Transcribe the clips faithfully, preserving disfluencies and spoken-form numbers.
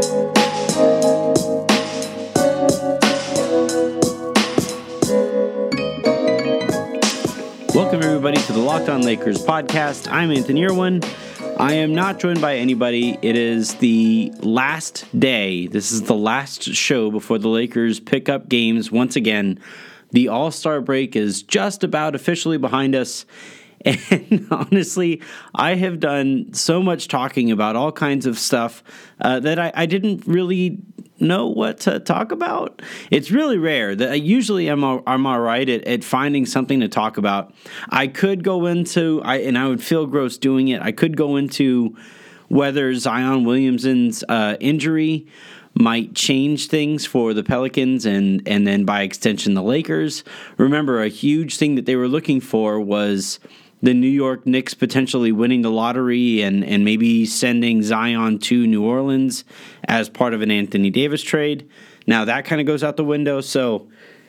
Welcome, everybody, to the Locked On Lakers podcast. I'm Anthony Irwin. I am not joined by anybody. It is the last day. This is the last show before the Lakers pick up games once again. The All-Star break is just about officially behind us. And honestly, I have done so much talking about all kinds of stuff uh, that I, I didn't really know what to talk about. It's really rare. That usually I'm all, I'm all right at, at finding something to talk about. I could go into, I and I would feel gross doing it, I could go into whether Zion Williamson's uh, injury might change things for the Pelicans and, and then by extension the Lakers. Remember, a huge thing that they were looking for was the New York Knicks potentially winning the lottery and, and maybe sending Zion to New Orleans as part of an Anthony Davis trade. Now that kind of goes out the window. So,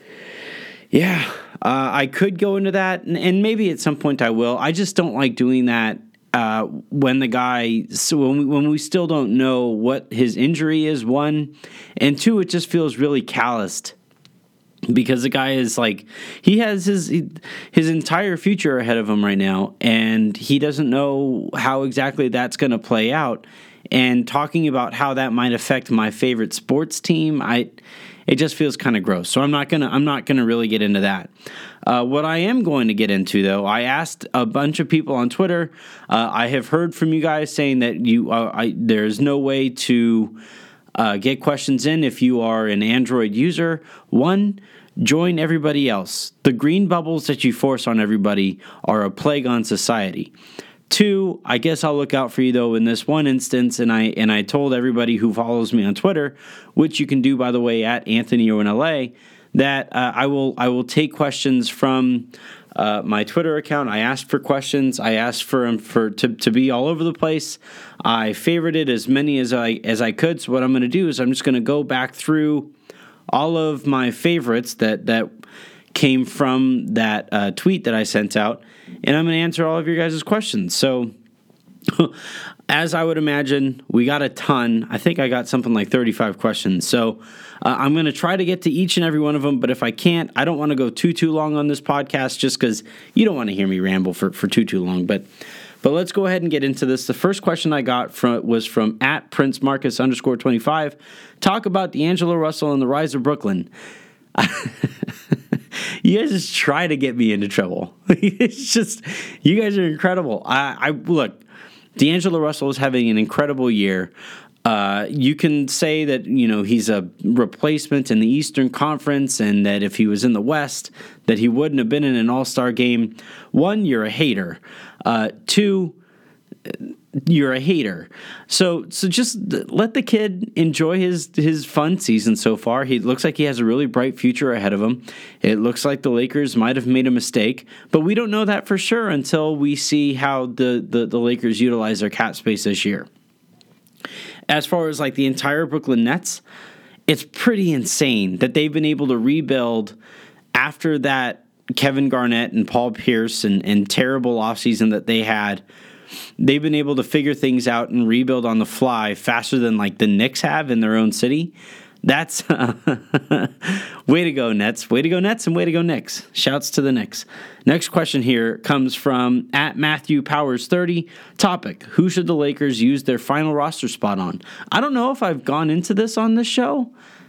yeah, uh, I could go into that, and, and maybe at some point I will. I just don't like doing that uh, when the guy, so when we, when we still don't know what his injury is, one, and two, it just feels really calloused. Because the guy is like, he has his his entire future ahead of him right now, and he doesn't know how exactly that's going to play out. And talking about how that might affect my favorite sports team, I it just feels kind of gross. So I'm not gonna I'm not gonna really get into that. Uh, what I am going to get into, though, I asked a bunch of people on Twitter. Uh, I have heard from you guys saying that you uh, I, there's no way to Uh, get questions in if you are an Android user. One, join everybody else. The green bubbles that you force on everybody are a plague on society. Two, I guess I'll look out for you, though, in this one instance, and I and I told everybody who follows me on Twitter, which you can do, by the way, at Anthony Irwin L A, that uh, I will I will take questions from Uh, my Twitter account. I asked for questions. I asked for them for to, to be all over the place. I favorited as many as I as I could. So what I'm going to do is I'm just going to go back through all of my favorites that that came from that uh, tweet that I sent out, and I'm going to answer all of your guys' questions. So as I would imagine, we got a ton. I think I got something like thirty-five questions. So uh, I'm going to try to get to each and every one of them. But if I can't, I don't want to go too, too long on this podcast just because you don't want to hear me ramble for, for too, too long. But but let's go ahead and get into this. The first question I got from was from at Prince Marcus underscore twenty-five. Talk about D'Angelo Russell and the rise of Brooklyn. You guys just try to get me into trouble. It's just, you guys are incredible. I, I look, D'Angelo Russell is having an incredible year. Uh, you can say that, you know, he's a replacement in the Eastern Conference and that if he was in the West, that he wouldn't have been in an all-star game. One, you're a hater. Uh, two, you're a hater. So so just let the kid enjoy his, his fun season so far. He looks like he has a really bright future ahead of him. It looks like the Lakers might have made a mistake, but we don't know that for sure until we see how the, the, the Lakers utilize their cap space this year. As far as like the entire Brooklyn Nets, it's pretty insane that they've been able to rebuild after that Kevin Garnett and Paul Pierce and, and terrible offseason that they had. They've been able to figure things out and rebuild on the fly faster than like the Knicks have in their own city. That's uh, way to go, Nets. Way to go, Nets, and way to go, Knicks. Shouts to the Knicks. Next question here comes from at Matthew Powers thirty. Topic: who should the Lakers use their final roster spot on? I don't know if I've gone into this on this show.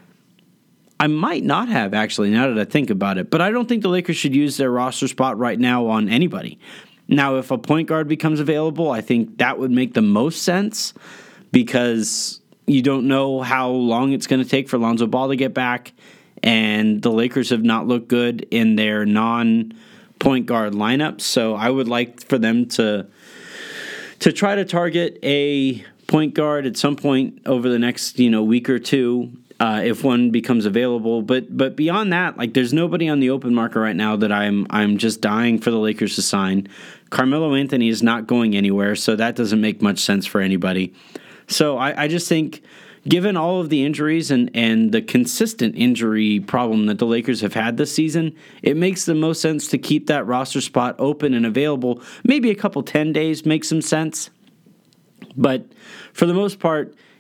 I might not have, actually, now that I think about it. But I don't think the Lakers should use their roster spot right now on anybody. Now, if a point guard becomes available, I think that would make the most sense because you don't know how long it's going to take for Lonzo Ball to get back, and the Lakers have not looked good in their non-point guard lineup. So I would like for them to to try to target a point guard at some point over the next, you know, week or two. Uh, if one becomes available, but but beyond that, like there's nobody on the open market right now that I'm I'm just dying for the Lakers to sign. Carmelo Anthony is not going anywhere, so that doesn't make much sense for anybody. So I, I just think, given all of the injuries and, and the consistent injury problem that the Lakers have had this season, it makes the most sense to keep that roster spot open and available. Maybe a couple ten days makes some sense, but for the most part,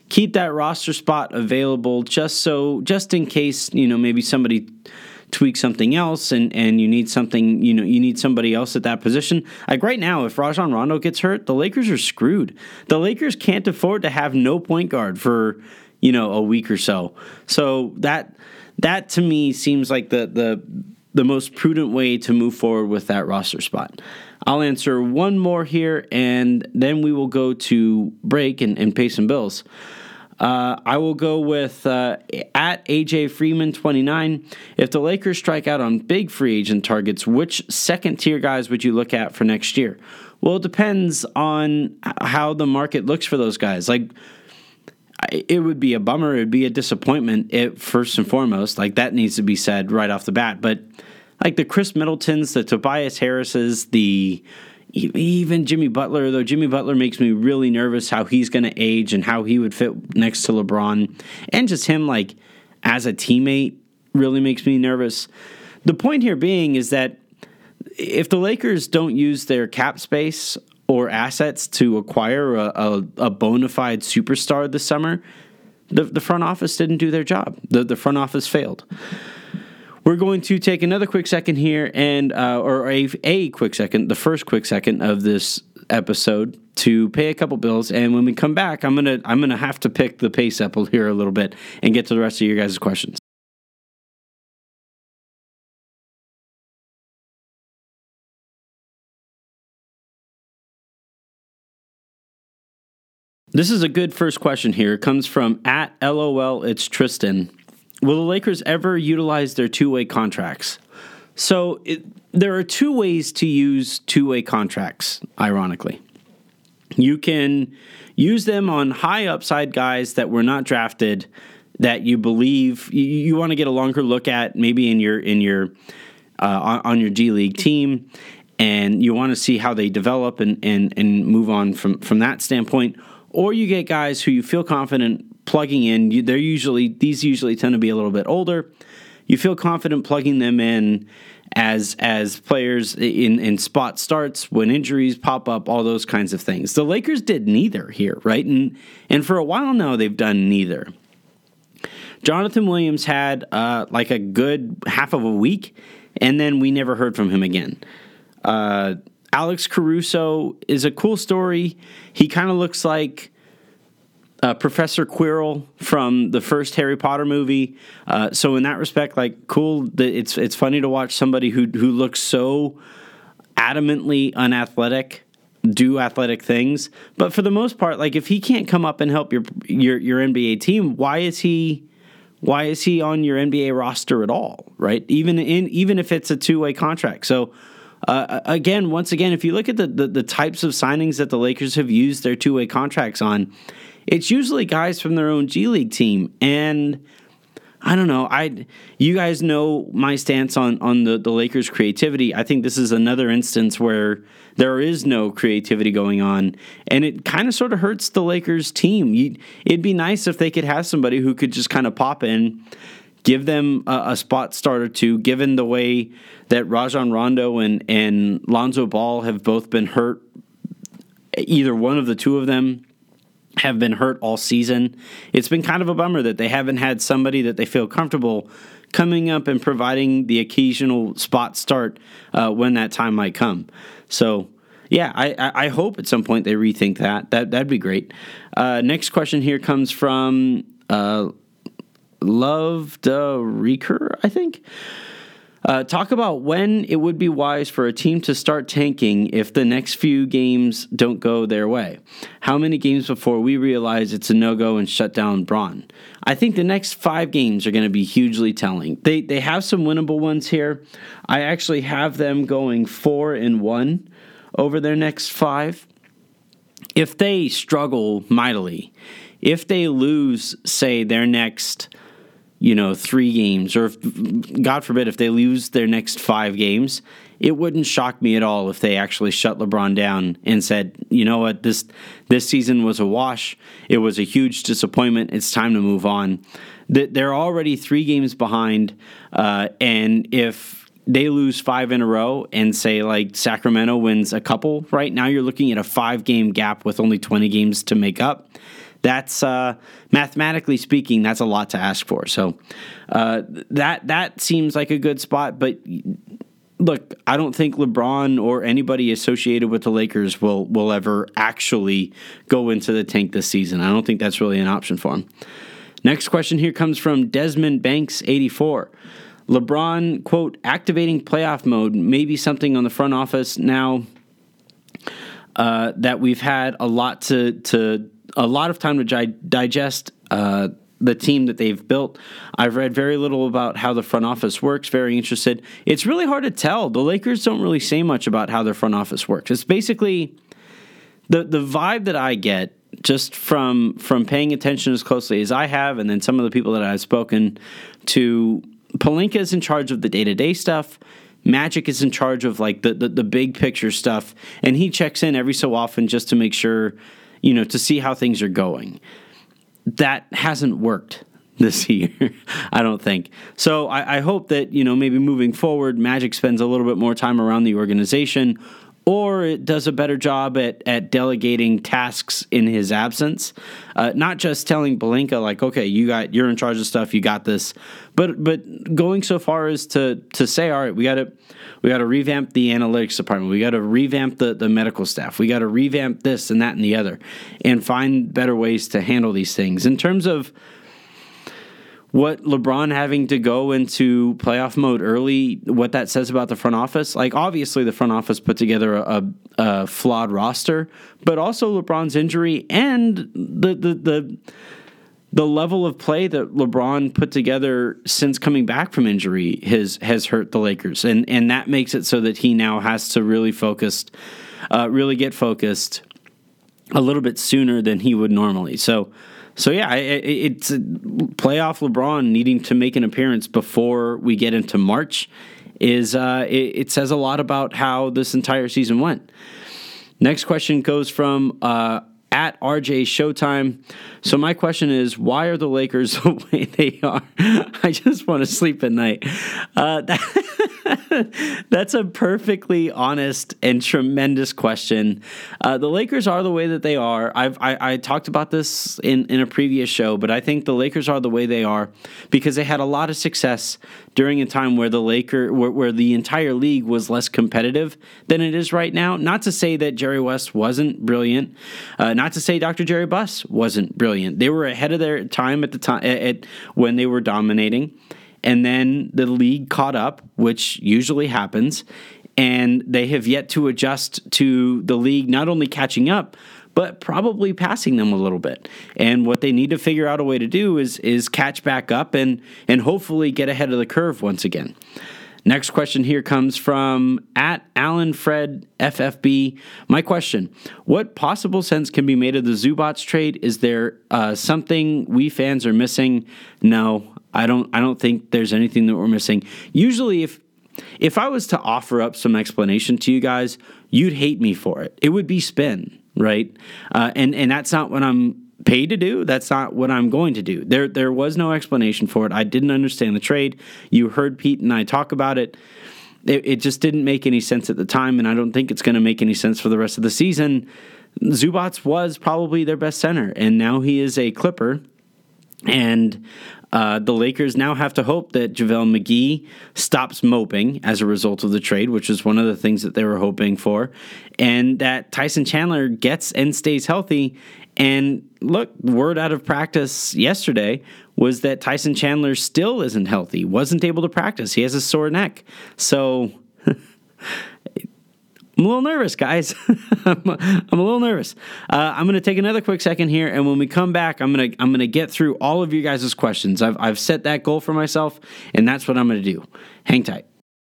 keep that roster spot available just so, just in case, you know, maybe somebody tweak something else and, and you need something, you know, you need somebody else at that position. Like right now, if Rajon Rondo gets hurt, the Lakers are screwed. The Lakers can't afford to have no point guard for, you know, a week or so. So that that to me seems like the the the most prudent way to move forward with that roster spot. I'll answer one more here, and then we will go to break and, and pay some bills. Uh, I will go with uh, at A J Freeman twenty-nine. If the Lakers strike out on big free agent targets, which second-tier guys would you look at for next year? Well, it depends on how the market looks for those guys. Like, it would be a bummer. It would be a disappointment, it, first and foremost. Like, that needs to be said right off the bat. But, like, the Chris Middletons, the Tobias Harrises, the... even Jimmy Butler, though Jimmy Butler makes me really nervous how he's going to age and how he would fit next to LeBron. And just him, like, as a teammate really makes me nervous. The point here being is that if the Lakers don't use their cap space or assets to acquire a, a, a bona fide superstar this summer, the, the front office didn't do their job. The, the front office failed. We're going to take another quick second here, and uh, or a, a quick second, the first quick second of this episode, to pay a couple bills. And when we come back, I'm gonna I'm gonna have to pick the pace up here a little bit and get to the rest of your guys' questions. This is a good first question here. It comes from at LOL. It's Tristan. Will the Lakers ever utilize their two-way contracts? So it, there are two ways to use two-way contracts, ironically. You can use them on high upside guys that were not drafted that you believe you, you want to get a longer look at, maybe in your in your uh, on, on your G League team, and you want to see how they develop and, and, and move on from, from that standpoint. Or you get guys who you feel confident plugging in. You, they're usually these usually tend to be a little bit older. You feel confident plugging them in as as players in, in spot starts when injuries pop up, all those kinds of things. The Lakers did neither here, right? And and for a while now, they've done neither. Jonathan Williams had uh, like a good half of a week, and then we never heard from him again. Uh, Alex Caruso is a cool story. He kind of looks like Uh, Professor Quirrell from the first Harry Potter movie. Uh, so in that respect, like, cool. That it's it's funny to watch somebody who who looks so adamantly unathletic do athletic things. But for the most part, like, if he can't come up and help your your your N B A team, why is he why is he on your N B A roster at all? Right? Even in even if it's a two-way contract. So. Uh, again, once again, if you look at the, the, the types of signings that the Lakers have used their two-way contracts on, it's usually guys from their own G League team. And I don't know, I you guys know my stance on, on the, the Lakers' creativity. I think this is another instance where there is no creativity going on, and it kind of sort of hurts the Lakers' team. You, it'd be nice if they could have somebody who could just kind of pop in, give them a, a spot start or two, given the way that Rajon Rondo and, and Lonzo Ball have both been hurt. Either one of the two of them have been hurt all season. It's been kind of a bummer that they haven't had somebody that they feel comfortable coming up and providing the occasional spot start uh, when that time might come. So, yeah, I, I hope at some point they rethink that. That, that'd be great. Uh, next question here comes from... Uh, Love the Reeker, I think. Uh, talk about when it would be wise for a team to start tanking if the next few games don't go their way. How many games before we realize it's a no-go and shut down Bron? I think the next five games are going to be hugely telling. They they have some winnable ones here. I actually have them going four and one over their next five. If they struggle mightily, if they lose, say, their next... you know, three games, or if, God forbid, if they lose their next five games, it wouldn't shock me at all if they actually shut LeBron down and said, you know what, this this season was a wash. It was a huge disappointment. It's time to move on. They're already three games behind, uh, and if they lose five in a row and say, like, Sacramento wins a couple, right now you're looking at a five-game gap with only twenty games to make up. That's uh, mathematically speaking, that's a lot to ask for. So uh, that that seems like a good spot. But look, I don't think LeBron or anybody associated with the Lakers will will ever actually go into the tank this season. I don't think that's really an option for him. Next question here comes from Desmond Banks, eighty-four. LeBron, quote, activating playoff mode may be something on the front office now uh, that we've had a lot to to a lot of time to gi- digest uh, the team that they've built. I've read very little about how the front office works. Very interested. It's really hard to tell. The Lakers don't really say much about how their front office works. It's basically the the vibe that I get just from from paying attention as closely as I have, and then some of the people that I've spoken to. Pelinka is in charge of the day-to-day stuff. Magic is in charge of like the, the, the big picture stuff. And he checks in every so often just to make sure, you know, to see how things are going. That hasn't worked this year, I don't think. So I, I hope that, you know, maybe moving forward, Magic spends a little bit more time around the organization, or it does a better job at, at delegating tasks in his absence. Uh, not just telling Pelinka, like, okay, you got, you're in charge of stuff, you got this. But but going so far as to to say, all right, we got to we got to revamp the analytics department. We got to revamp the, the medical staff. We got to revamp this and that and the other, and find better ways to handle these things. In terms of what LeBron having to go into playoff mode early, what that says about the front office, like obviously the front office put together a, a flawed roster, but also LeBron's injury and the the the the level of play that LeBron put together since coming back from injury has has hurt the Lakers, and and that makes it so that he now has to really focus, uh, really get focused a little bit sooner than he would normally. So. So, yeah, it's a playoff LeBron needing to make an appearance before we get into March is uh, it, it says a lot about how this entire season went. Next question goes from uh, at R J Showtime. So my question is, why are the Lakers the way they are? I just want to sleep at night. Uh, that, that's a perfectly honest and tremendous question. Uh, the Lakers are the way that they are. I've I, I talked about this in, in a previous show, but I think the Lakers are the way they are because they had a lot of success during a time where the Laker where, where the entire league was less competitive than it is right now. Not to say that Jerry West wasn't brilliant. Uh, not to say Doctor Jerry Buss wasn't brilliant. They were ahead of their time at the time at, at when they were dominating, and then the league caught up, which usually happens, and they have yet to adjust to the league not only catching up, but probably passing them a little bit. And what they need to figure out a way to do is is catch back up and and hopefully get ahead of the curve once again. Next question here comes from at Alan Fred F F B. My question, what possible sense can be made of the Zubats trade? Is there uh, something we fans are missing? No, I don't I don't think there's anything that we're missing. Usually if if I was to offer up some explanation to you guys, you'd hate me for it. It would be spin, right? Uh, and, and that's not what I'm paid to do. That's not what I'm going to do. There there was no explanation for it. I didn't understand the trade. You heard Pete and I talk about it. It, it just didn't make any sense at the time, and I don't think it's going to make any sense for the rest of the season. Zubats was probably their best center, and now he is a Clipper. And uh, the Lakers now have to hope that JaVale McGee stops moping as a result of the trade, which is one of the things that they were hoping for, and that Tyson Chandler gets and stays healthy. And look, word out of practice yesterday was that Tyson Chandler still isn't healthy, wasn't able to practice. He has a sore neck. So I'm a little nervous, guys. I'm, a, I'm a little nervous. Uh, I'm going to take another quick second here, and when we come back, I'm going to I'm going to get through all of you guys' questions. I've I've set that goal for myself, and that's what I'm going to do. Hang tight.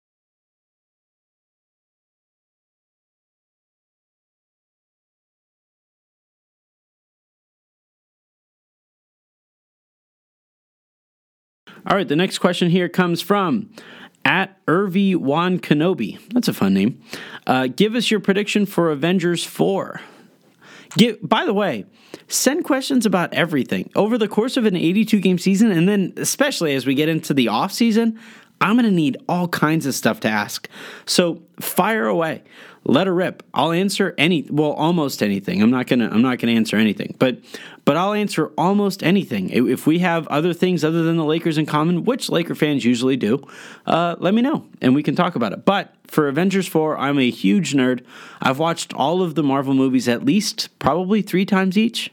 All right, the next question here comes from at Irvi Wan Kenobi. That's a fun name. Uh, give us your prediction for Avengers four. Give, by the way, send questions about everything. Over the course of an eighty-two game season, and then especially as we get into the off season, I'm going to need all kinds of stuff to ask. So fire away. Let her rip. I'll answer any, well, almost anything. I'm not gonna, I'm not gonna answer anything, but, but I'll answer almost anything. If we have other things other than the Lakers in common, which Laker fans usually do, uh, let me know and we can talk about it. But for Avengers four, I'm a huge nerd. I've watched all of the Marvel movies at least probably three times each.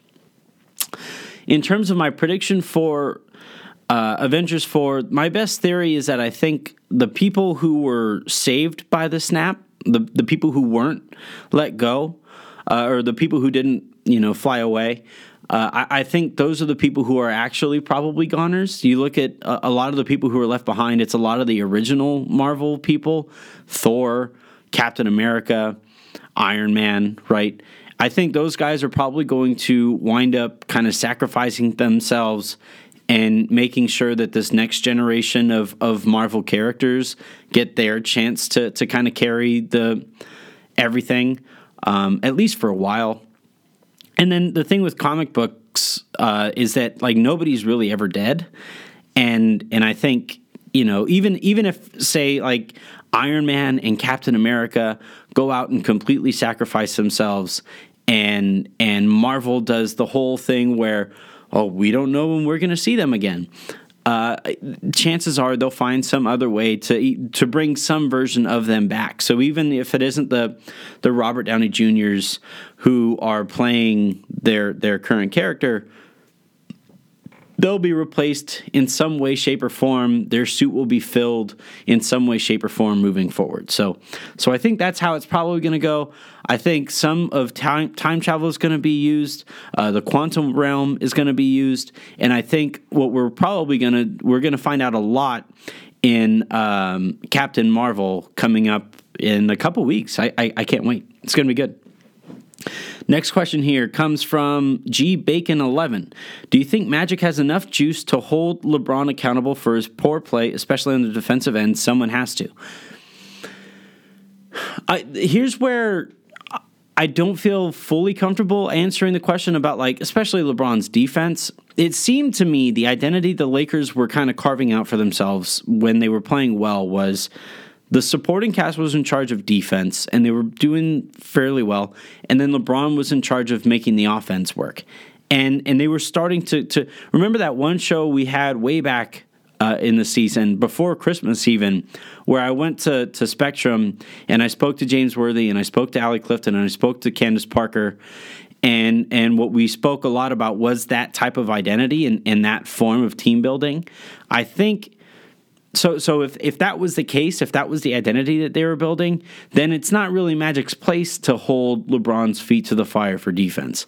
In terms of my prediction for uh, Avengers four, my best theory is that I think the people who were saved by the snap, the the people who weren't let go, uh, or the people who didn't, you know, fly away, uh, I, I think those are the people who are actually probably goners. You look at a, a lot of the people who are left behind, it's a lot of the original Marvel people, Thor, Captain America, Iron Man, right? I think those guys are probably going to wind up kind of sacrificing themselves and making sure that this next generation of, of Marvel characters get their chance to to kind of carry the everything, um, at least for a while. And then the thing with comic books uh, is that like nobody's really ever dead, and and I think, you know, even even if say like Iron Man and Captain America go out and completely sacrifice themselves, and and Marvel does the whole thing where, oh, we don't know when we're going to see them again. Uh, chances are they'll find some other way to to bring some version of them back. So even if it isn't the the Robert Downey Juniors who are playing their their current character, they'll be replaced in some way, shape, or form. Their suit will be filled in some way, shape, or form moving forward. So, so I think that's how it's probably going to go. I think some of time time travel is going to be used. Uh, the quantum realm is going to be used, and I think what we're probably going to we're going to find out a lot in um, Captain Marvel coming up in a couple weeks. I I, I can't wait. It's going to be good. Next question here comes from G Bacon eleven. Do you think Magic has enough juice to hold LeBron accountable for his poor play, especially on the defensive end? Someone has to. I, here's where I don't feel fully comfortable answering the question about, like, especially LeBron's defense. It seemed to me the identity the Lakers were kind of carving out for themselves when they were playing well was the supporting cast was in charge of defense, and they were doing fairly well. And then LeBron was in charge of making the offense work. And and they were starting to, to remember that one show we had way back uh, in the season, before Christmas even, where I went to, to Spectrum, and I spoke to James Worthy, and I spoke to Allie Clifton, and I spoke to Candace Parker. And and what we spoke a lot about was that type of identity and, and that form of team building. I think... So so if, if that was the case, if that was the identity that they were building, then it's not really Magic's place to hold LeBron's feet to the fire for defense.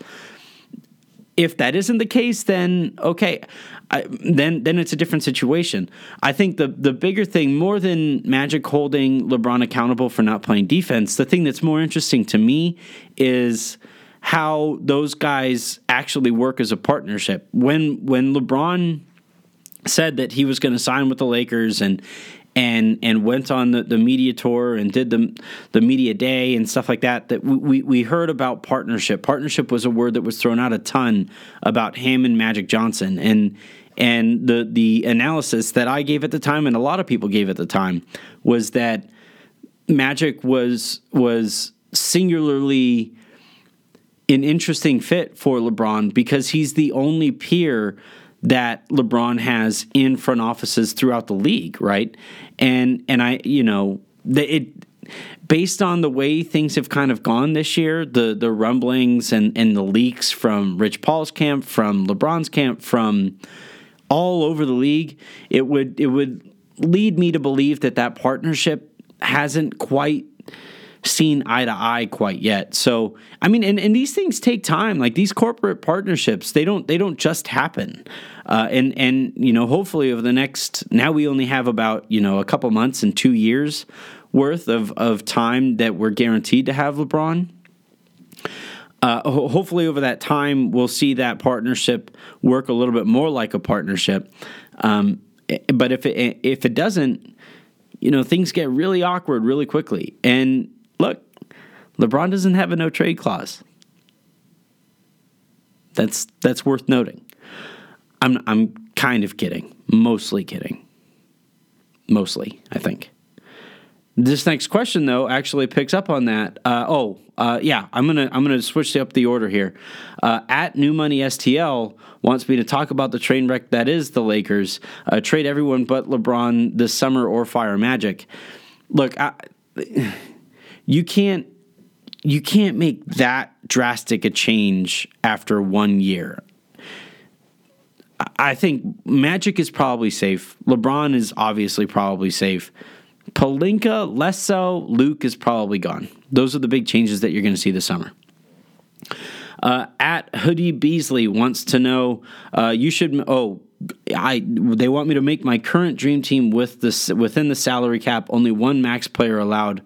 If that isn't the case, then okay, I, then then it's a different situation. I think the the bigger thing, more than Magic holding LeBron accountable for not playing defense, the thing that's more interesting to me is how those guys actually work as a partnership. When when LeBron said that he was going to sign with the Lakers and and and went on the, the media tour and did the the media day and stuff like that, that we, we heard about partnership. Partnership was a word that was thrown out a ton about him and Magic Johnson. And and the the analysis that I gave at the time, and a lot of people gave at the time, was that Magic was was singularly an interesting fit for LeBron because he's the only peer that LeBron has in front offices throughout the league, right? And and I, you know, the, it based on the way things have kind of gone this year, the the rumblings and, and the leaks from Rich Paul's camp, from LeBron's camp, from all over the league, it would it would lead me to believe that that partnership hasn't quite seen eye to eye quite yet. So, I mean, and, and these things take time. Like these corporate partnerships, they don't they don't just happen. Uh, and and you know, hopefully over the next, now we only have about, you know, a couple months and two years worth of of time that we're guaranteed to have LeBron. Uh, ho- hopefully over that time, we'll see that partnership work a little bit more like a partnership. Um, but if it if it doesn't, you know, things get really awkward really quickly. And look, LeBron doesn't have a no trade clause. That's that's worth noting. I'm I'm kind of kidding, mostly kidding. mostly, I think. This next question, though, actually picks up on that. Uh, oh, uh, yeah, I'm gonna I'm gonna switch up the order here. Uh, at New Money S T L wants me to talk about the train wreck that is the Lakers. Uh, trade everyone but LeBron this summer or fire Magic. Look, I, you can't you can't make that drastic a change after one year. I think Magic is probably safe. LeBron is obviously probably safe. Pelinka, less so. Luke is probably gone. Those are the big changes that you're going to see this summer. Uh, at Hoodie Beasley wants to know, uh, you should, oh, I they want me to make my current dream team with this within the salary cap, only one max player allowed.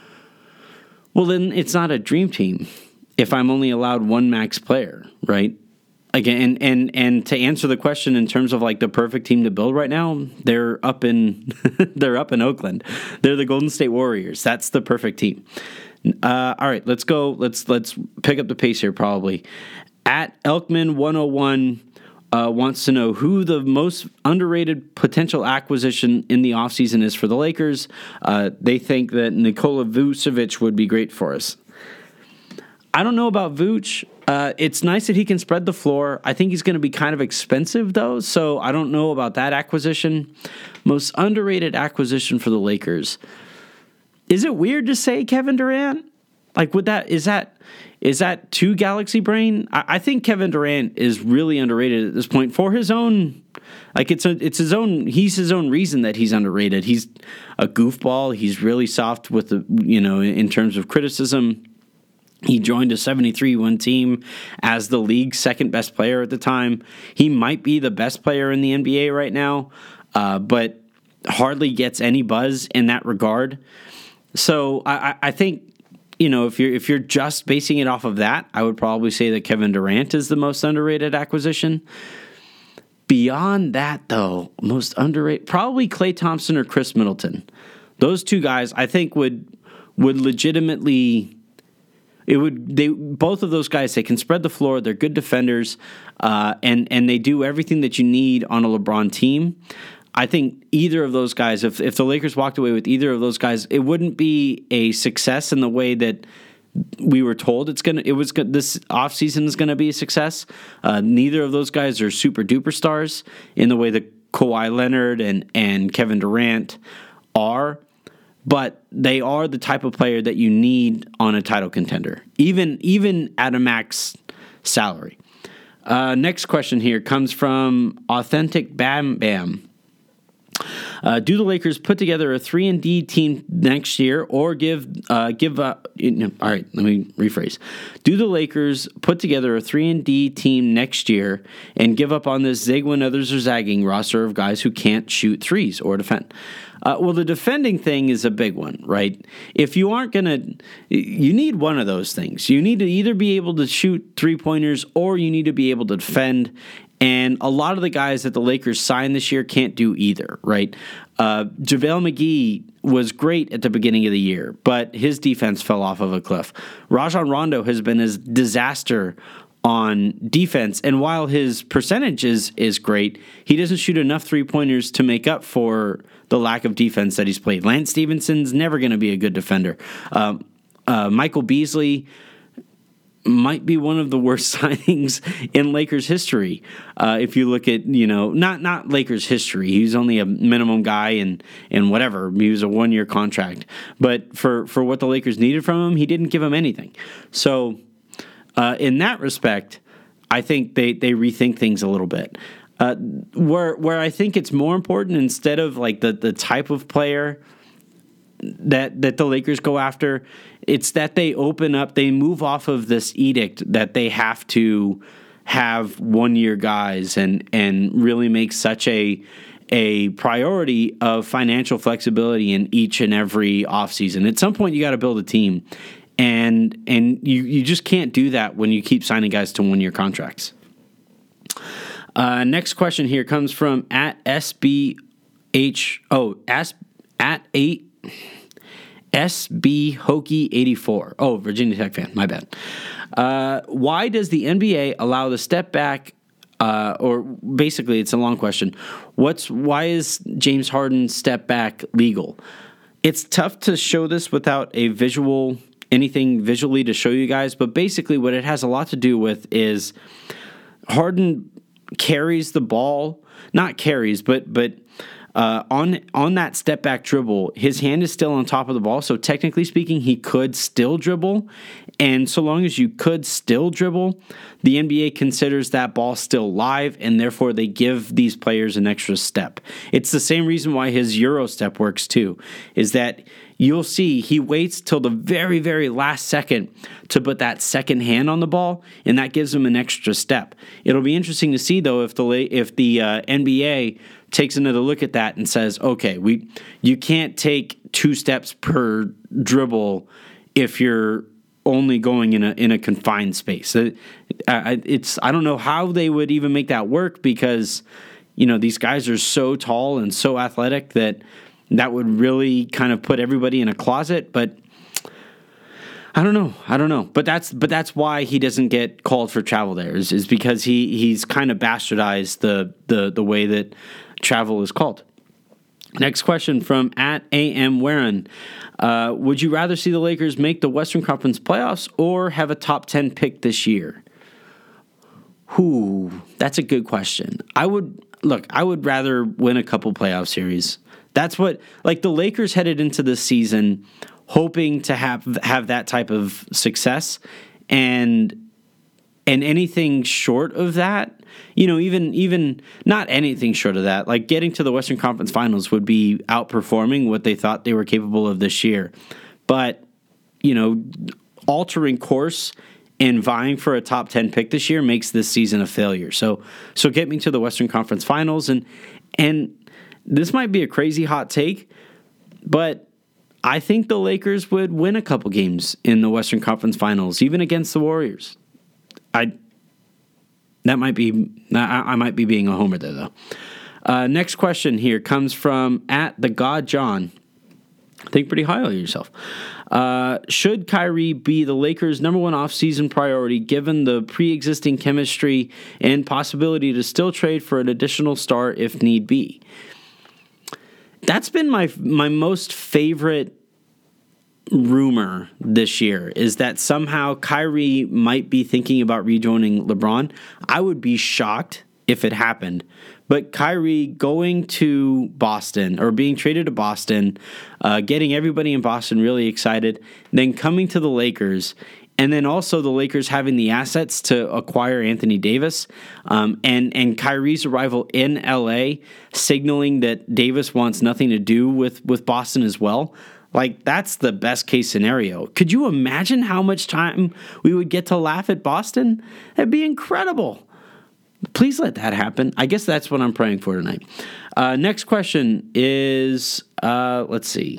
Well, then it's not a dream team if I'm only allowed one max player, right? Again, and, and and to answer the question in terms of like the perfect team to build right now, they're up in they're up in Oakland. They're the Golden State Warriors. That's the perfect team. Uh, all right, let's go. Let's let's pick up the pace here. Probably at Elkman one oh one uh, wants to know who the most underrated potential acquisition in the offseason is for the Lakers. Uh, they think that Nikola Vucevic would be great for us. I don't know about Vooch. Uh, it's nice that he can spread the floor. I think he's going to be kind of expensive, though, so I don't know about that acquisition. Most underrated acquisition for the Lakers. Is it weird to say Kevin Durant? Like, would that is that is that too Galaxy brain? I, I think Kevin Durant is really underrated at this point for his own. Like it's a, it's his own. He's his own reason that he's underrated. He's a goofball. He's really soft with the you know in terms of criticism. He joined a seventy-three win team as the league's second best player at the time. He might be the best player in the N B A right now, uh, but hardly gets any buzz in that regard. So I, I think, you know, if you're if you're just basing it off of that, I would probably say that Kevin Durant is the most underrated acquisition. Beyond that, though, most underrated, probably Klay Thompson or Chris Middleton. Those two guys, I think, would would legitimately. It would they both of those guys. They can spread the floor. They're good defenders, uh, and and they do everything that you need on a LeBron team. I think either of those guys, if if the Lakers walked away with either of those guys, it wouldn't be a success in the way that we were told it's gonna. It was this offseason is gonna be a success. Uh, neither of those guys are super duper stars in the way that Kawhi Leonard and and Kevin Durant are. But they are the type of player that you need on a title contender, even even at a max salary. Uh, next question here comes from Authentic Bam Bam. Uh, do the Lakers put together a three and D team next year, or give uh, give up? You know, all right, let me rephrase. Do the Lakers put together a three and D team next year and give up on this zig when others are zagging roster of guys who can't shoot threes or defend? Uh, well, the defending thing is a big one, right? If you aren't going to, you need one of those things. You need to either be able to shoot three-pointers or you need to be able to defend. And a lot of the guys that the Lakers signed this year can't do either, right? Uh, JaVale McGee was great at the beginning of the year, but his defense fell off of a cliff. Rajon Rondo has been a disaster on defense, and while his percentage is, is great, he doesn't shoot enough three-pointers to make up for the lack of defense that he's played. Lance Stevenson's never going to be a good defender. Um, uh, Michael Beasley might be one of the worst signings in Lakers history. Uh, if you look at, you know, not not Lakers history. He was only a minimum guy and and whatever. He was a one-year contract. But for, for what the Lakers needed from him, he didn't give him anything. So uh, in that respect, I think they, they rethink things a little bit. Uh, where where I think it's more important, instead of like the, the type of player that that the Lakers go after, it's that they open up, they move off of this edict that they have to have one-year guys and and really make such a a priority of financial flexibility in each and every offseason. At some point, you got to build a team, and and you, you just can't do that when you keep signing guys to one-year contracts. Uh, next question here comes from at S B H, oh, as, at eight, S B Hokie eighty-four. Oh, Virginia Tech fan, my bad. Uh, why does the N B A allow the step back Uh, or basically, it's a long question. What's why is James Harden's step back legal? It's tough to show this without a visual, anything visually to show you guys, but basically what it has a lot to do with is Harden carries the ball, not carries, but but uh, on on that step back dribble, his hand is still on top of the ball, so technically speaking, he could still dribble, and so long as you could still dribble, the N B A considers that ball still live, and therefore they give these players an extra step. It's the same reason why his Euro step works too, is that you'll see he waits till the very, very last second to put that second hand on the ball, and that gives him an extra step. It'll be interesting to see, though, if the if the uh, N B A takes another look at that and says, okay, we you can't take two steps per dribble if you're only going in a in a confined space. It, it's I don't know how they would even make that work, because you know these guys are so tall and so athletic that that would really kind of put everybody in a closet. But I don't know. I don't know. But that's but that's why he doesn't get called for travel there, is, is because he he's kind of bastardized the the the way that travel is called. Next question from at A M Warren. Uh, would you rather see the Lakers make the Western Conference playoffs or have a top ten pick this year? Whew, that's a good question. I would look, I would rather win a couple playoff series. That's what, like the Lakers headed into this season hoping to have have that type of success, and and anything short of that, you know, even even not anything short of that, like getting to the Western Conference Finals would be outperforming what they thought they were capable of this year. But, you know, altering course and vying for a top ten pick this year makes this season a failure. So so get me to the Western Conference Finals, and and this might be a crazy hot take, but I think the Lakers would win a couple games in the Western Conference Finals, even against the Warriors. I that might be I, I might be being a homer there though. Uh, next question here comes from at the God John. Think pretty highly of yourself. Uh, should Kyrie be the Lakers' number one offseason priority, given the pre-existing chemistry and possibility to still trade for an additional star if need be? That's been my my most favorite rumor this year, is that somehow Kyrie might be thinking about rejoining LeBron. I would be shocked if it happened. But Kyrie going to Boston, or being traded to Boston, uh, getting everybody in Boston really excited, then coming to the Lakers, and then also the Lakers having the assets to acquire Anthony Davis, um, and, and Kyrie's arrival in L A, signaling that Davis wants nothing to do with, with Boston as well. Like, that's the best case scenario. Could you imagine how much time we would get to laugh at Boston? That'd be incredible. Please let that happen. I guess that's what I'm praying for tonight. Uh, next question is, uh, let's see.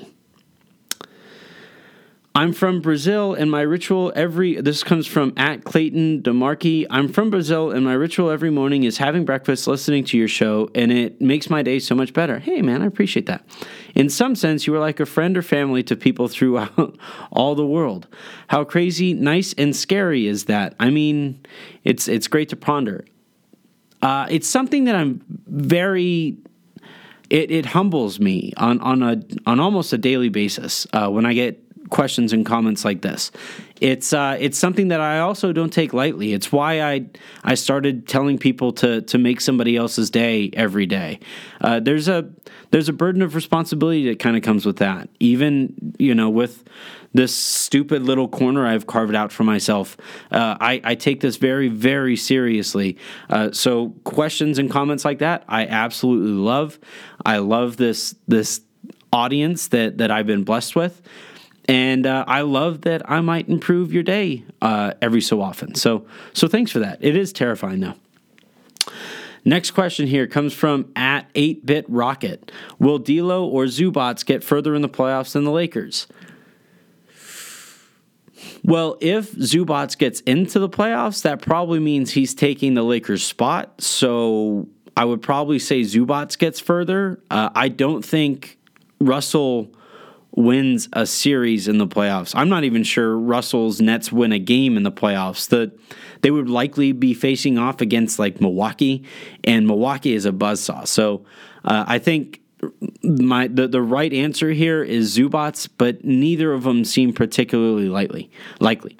I'm from Brazil, and my ritual every... This comes from at Clayton DeMarkey. I'm from Brazil, and my ritual every morning is having breakfast, listening to your show, and it makes my day so much better. Hey, man, I appreciate that. In some sense, you are like a friend or family to people throughout all the world. How crazy, nice, and scary is that? I mean, it's it's great to ponder. Uh, it's something that I'm very... It, it humbles me on, on, a, on almost a daily basis uh, when I get questions and comments like this. It's uh, it's something that I also don't take lightly. It's why I I started telling people to to make somebody else's day every day. Uh, there's a there's a burden of responsibility that kind of comes with that. Even, you know, with this stupid little corner I've carved out for myself, uh, I I take this very very seriously. Uh, so questions and comments like that, I absolutely love. I love this this audience that that I've been blessed with. And uh, I love that I might improve your day uh, every so often. So so thanks for that. It is terrifying, though. Next question here comes from at eight-Bit Rocket. Will D'Lo or Zubats get further in the playoffs than the Lakers? Well, if Zubats gets into the playoffs, that probably means he's taking the Lakers' spot. So I would probably say Zubats gets further. Uh, I don't think Russell wins a series in the playoffs. I'm not even sure Russell's Nets win a game in the playoffs. The they would likely be facing off against like Milwaukee, and Milwaukee is a buzzsaw. So uh, I think my the, the right answer here is Zubats, but neither of them seem particularly likely. Likely.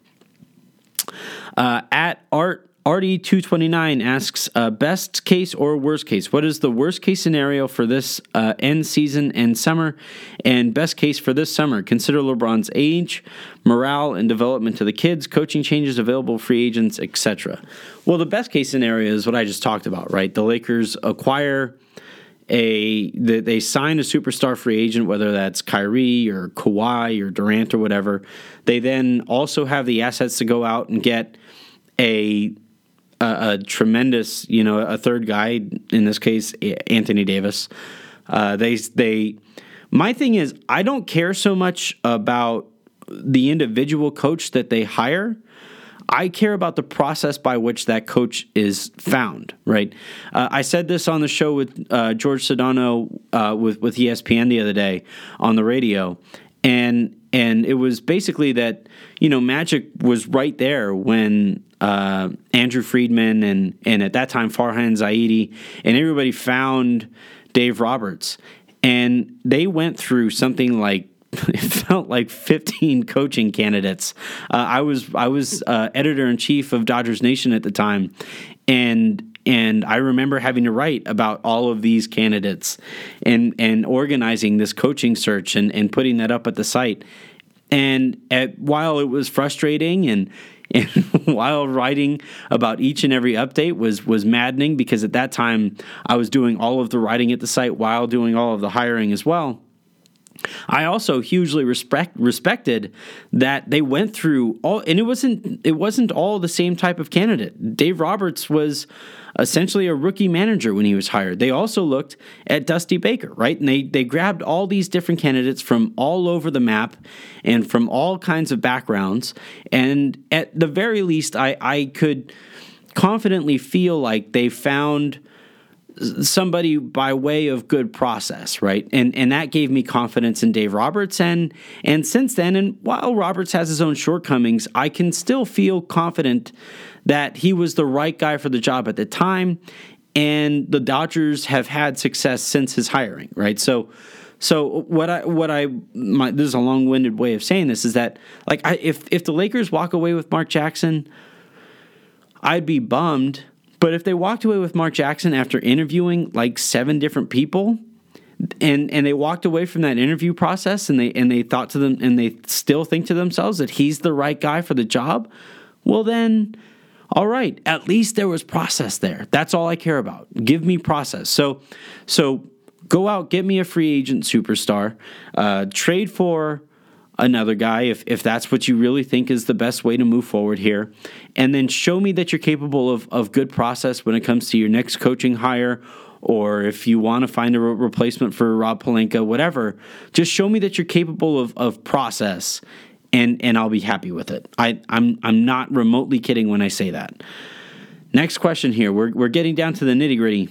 Uh, at Art Artie two twenty-nine asks, uh, best case or worst case? What is the worst case scenario for this uh, end season and summer? And best case for this summer? Consider LeBron's age, morale, and development to the kids, coaching changes, available free agents, et cetera. Well, the best case scenario is what I just talked about, right? The Lakers acquire a they, they sign a superstar free agent, whether that's Kyrie or Kawhi or Durant or whatever. They then also have the assets to go out and get a A, a tremendous, you know, a third guy, in this case, Anthony Davis. Uh, they, they, my thing is, I don't care so much about the individual coach that they hire. I care about the process by which that coach is found, right? Uh, I said this on the show with uh, George Sedano uh, with, with E S P N the other day on the radio, and and it was basically that, you know, Magic was right there when Uh, Andrew Friedman and, and at that time Farhan Zaidi and everybody found Dave Roberts, and they went through something like it felt like fifteen coaching candidates. Uh, I was I was uh, editor in chief of Dodgers Nation at the time, and and I remember having to write about all of these candidates and and organizing this coaching search and and putting that up at the site. And at, while it was frustrating and And while writing about each and every update was was maddening, because at that time I was doing all of the writing at the site while doing all of the hiring as well, I also hugely respect respected that they went through all, and it wasn't it wasn't all the same type of candidate. Dave Roberts was essentially a rookie manager when he was hired. They also looked at Dusty Baker, right? And they they grabbed all these different candidates from all over the map and from all kinds of backgrounds. And at the very least, I, I could confidently feel like they found somebody by way of good process, right? And and that gave me confidence in Dave Roberts. And, and since then, and while Roberts has his own shortcomings, I can still feel confident that he was the right guy for the job at the time. And the Dodgers have had success since his hiring, right? So so what I what I my, this is a long-winded way of saying this, is that like I, if if the Lakers walk away with Mark Jackson, I'd be bummed. But if they walked away with Mark Jackson after interviewing like seven different people, and and they walked away from that interview process and they and they thought to them and they still think to themselves that he's the right guy for the job, well then, all right, at least there was process there. That's all I care about. Give me process. So so go out, get me a free agent superstar, uh, trade for another guy if, if that's what you really think is the best way to move forward here, and then show me that you're capable of, of good process when it comes to your next coaching hire, or if you want to find a re- replacement for Rob Pelinka, whatever. Just show me that you're capable of, of process, and, and I'll be happy with it. I, I'm I'm not remotely kidding when I say that. Next question here. We're we're getting down to the nitty gritty.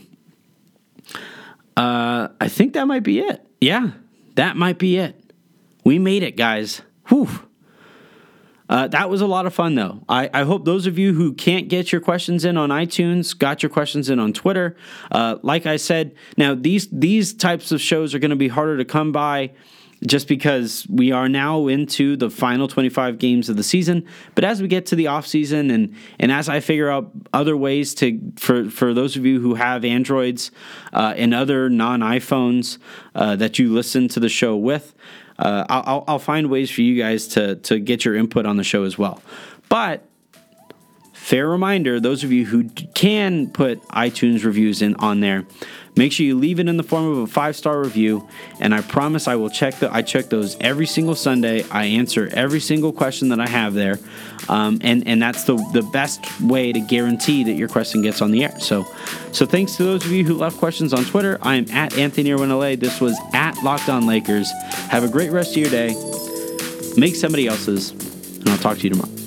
Uh, I think that might be it. Yeah, that might be it. We made it, guys. Whew. Uh, that was a lot of fun, though. I, I hope those of you who can't get your questions in on iTunes got your questions in on Twitter. Uh, like I said, now these these types of shows are going to be harder to come by just because we are now into the final twenty-five games of the season. But as we get to the offseason and and as I figure out other ways to, for, for those of you who have Androids uh, and other non-iPhones uh, that you listen to the show with, Uh, I'll, I'll find ways for you guys to, to get your input on the show as well. But fair reminder, those of you who can put iTunes reviews in on there, make sure you leave it in the form of a five-star review, and I promise I will check the, I check those every single Sunday. I answer every single question that I have there, um, and, and that's the, the best way to guarantee that your question gets on the air. So so thanks to those of you who left questions on Twitter. I am at Anthony Irwin L A. This was at Locked On Lakers. Have a great rest of your day. Make somebody else's, and I'll talk to you tomorrow.